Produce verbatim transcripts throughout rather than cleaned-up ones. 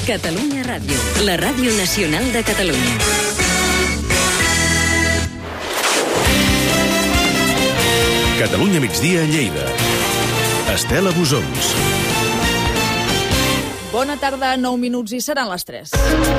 Catalunya Ràdio, la ràdio nacional de Catalunya. Catalunya migdia a Lleida. Estela Busons. Bona tarda, nou minuts i seran les tres.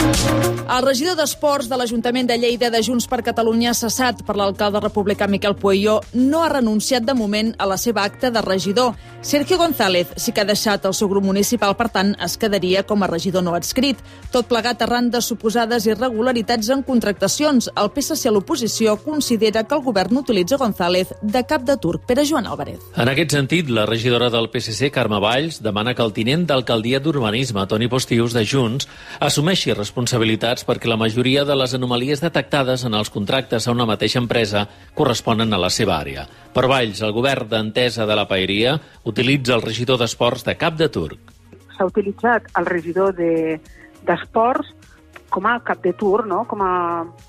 El regidor d'Esports de l'Ajuntament de Lleida de Junts per Catalunya, cessat per l'alcalde republicà Miquel Pueyo, no ha renunciat de moment a la seva acta de regidor. Sergio González sí que ha deixat el seu grup municipal, per tant, es quedaria com a regidor no adscrit. Tot plegat arran de suposades irregularitats en contractacions. El P S C a l'oposició considera que el govern utilitza González de cap de turc. Pere Joan Álvarez. En aquest sentit, la regidora del P S C, Carme Valls, demana que el tinent d'alcaldia d'Urbanisme, Toni Postius, de Junts, assumeixi responsabilitats perquè la majoria de les anomalies detectades en els contractes a una mateixa empresa corresponen a la seva àrea. Per Valls, el govern d'Entesa de la Paeria utilitza el regidor d'Esports de cap de turc. S'ha utilitzat el regidor de, d'Esports com a cap de turc, no? com a,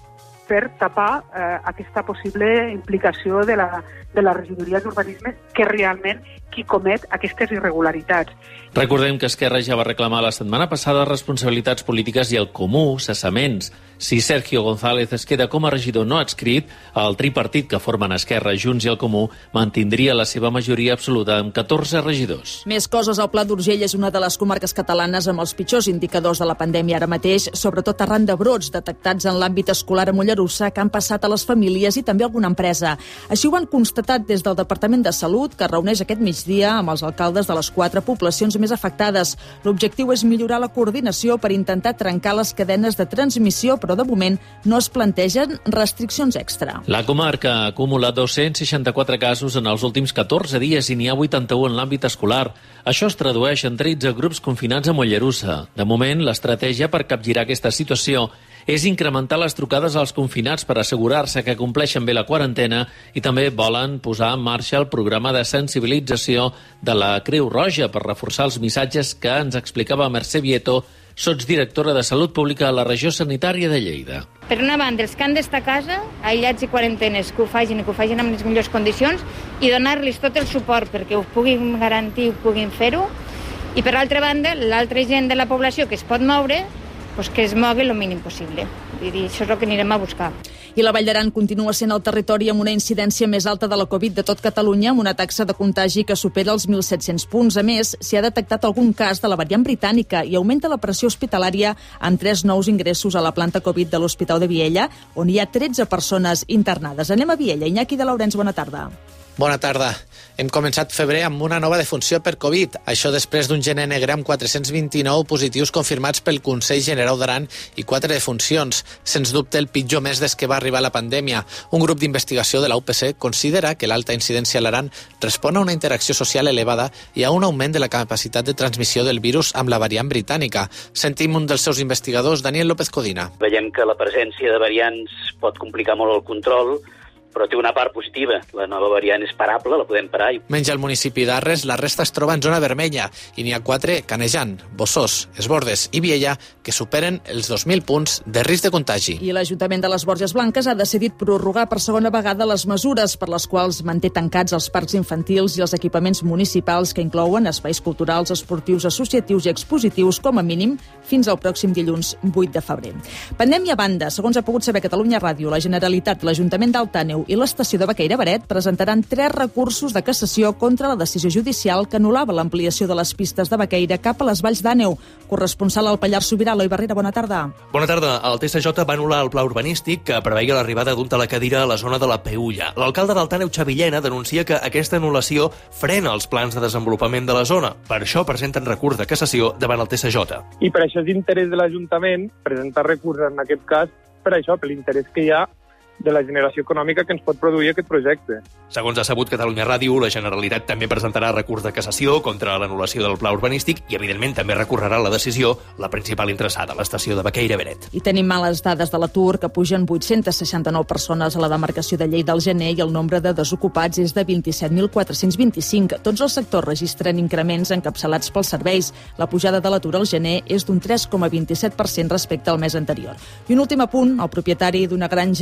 per tapar eh, aquesta possible implicació de la, de la regidoria d'Urbanisme, que realment qui comet aquestes irregularitats. Recordem que Esquerra ja va reclamar la setmana passada responsabilitats polítiques i el Comú, cessaments. Si Sergio González es queda com a regidor no adscrit, el tripartit que formen Esquerra, Junts i el Comú mantindria la seva majoria absoluta amb catorze regidors. Més coses. El Pla d'Urgell és una de les comarques catalanes amb els pitjors indicadors de la pandèmia ara mateix, sobretot arran de brots detectats en l'àmbit escolar a Mollerussa que han passat a les famílies i també a alguna empresa. Així ho han constatat des del Departament de Salut, que reuneix aquest migdia amb els alcaldes de les quatre poblacions més afectades. L'objectiu és millorar la coordinació per intentar trencar les cadenes de transmissió, però de moment no es plantegen restriccions extra. La comarca ha acumulat dos-cents seixanta-quatre casos en els últims catorze dies i n'hi ha vuitanta-u en l'àmbit escolar. Això es tradueix en tretze grups confinats a Mollerussa. De moment, l'estratègia per capgirar aquesta situació és incrementar les trucades als confinats per assegurar-se que compleixen bé la quarantena i també volen posar en marxa el programa de sensibilització de la Creu Roja per reforçar els missatges que ens explicava Mercè Vieto, sotsdirectora de Salut Pública a la regió sanitària de Lleida. Per una banda, els que han d'estar a casa, aïllats i quarantenes, que ho facin i que ho facin amb les millors condicions i donar-los tot el suport perquè ho puguin garantir i ho puguin fer-ho. I per altra banda, l'altra gent de la població que es pot moure, pues que es mogui el mínim possible. I això és el que anirem a buscar. I la Vall d'Aran continua sent el territori amb una incidència més alta de la Covid de tot Catalunya, amb una taxa de contagi que supera els mil set-cents punts. A més, s'hi ha detectat algun cas de la variant britànica i augmenta la pressió hospitalària amb tres nous ingressos a la planta Covid de l'Hospital de Viella, on hi ha tretze persones internades. Anem a Viella. Iñaki de Laurens, bona tarda. Bona tarda. Hem començat febrer amb una nova defunció per Covid. Això després d'un gener negre amb quatre-cents vint-i-nou positius confirmats pel Consell Generau d'Aran i quatre defuncions. Sens dubte el pitjor mes des que va arribar la pandèmia. Un grup d'investigació de la U P C considera que l'alta incidència a l'Aran respon a una interacció social elevada i a un augment de la capacitat de transmissió del virus amb la variant britànica. Sentim un dels seus investigadors, Daniel López Codina. Veiem que la presència de variants pot complicar molt el control, però té una part positiva. La nova variant és parable, la podem parar. Menys al municipi d'Arres, la resta es troba en zona vermella i n'hi ha quatre Canejan, Bossós, Es Bordes i Viella que superen els dos mil punts de risc de contagi. I l'Ajuntament de les Borges Blanques ha decidit prorrogar per segona vegada les mesures per les quals manté tancats els parcs infantils i els equipaments municipals que inclouen espais culturals, esportius, associatius i expositius com a mínim fins al pròxim dilluns vuit de febrer. Pandèmia a banda, segons ha pogut saber Catalunya Ràdio, la Generalitat, l'Ajuntament d'Alt Àneu i l'estació de Baqueira-Beret presentaran tres recursos de cassació contra la decisió judicial que anul·lava l'ampliació de les pistes de Baqueira cap a les Valls d'Àneu. Corresponsal al Pallars Sobirà, Eloi Barrera, bona tarda. Bona tarda. El T S J va anul·lar el pla urbanístic que preveia l'arribada d'un telecadira a la zona de la Peulla. L'alcalde d'Alt Àneu, Xavi Llena, denuncia que aquesta anul·lació frena els plans de desenvolupament de la zona. Per això presenten recurs de cassació davant el T S J. I per això és d'interès de l'Ajuntament presentar recurs en aquest cas, per això, per l'interès que hi ha de la generació econòmica que ens pot produir aquest projecte. Segons ha sabut Catalunya Ràdio, la Generalitat també presentarà recurs de cassació contra l'anul·lació del pla urbanístic i, evidentment, també recorrerà la decisió la principal interessada, l'estació de Baqueira-Beret. I tenim males dades de l'atur, que pugen vuit-cents seixanta-nou persones a la demarcació de Lleida al gener i el nombre de desocupats és de vint-i-set mil quatre-cents vint-i-cinc. Tots els sectors registren increments encapçalats pels serveis. La pujada de l'atur al gener és d'un tres coma vint-i-set per cent respecte al mes anterior. I un últim apunt, el propietari d'una granja del Mena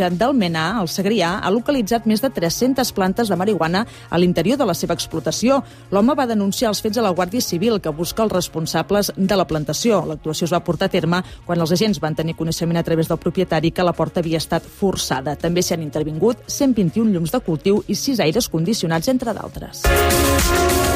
ene a, al Segrià, ha localitzat més de tres-centes plantes de marihuana a l'interior de la seva explotació. L'home va denunciar els fets a la Guàrdia Civil, que busca els responsables de la plantació. L'actuació es va portar a terme quan els agents van tenir coneixement a través del propietari que la porta havia estat forçada. També s'hi han intervingut cent vint i un llums de cultiu i sis aires condicionats, entre d'altres.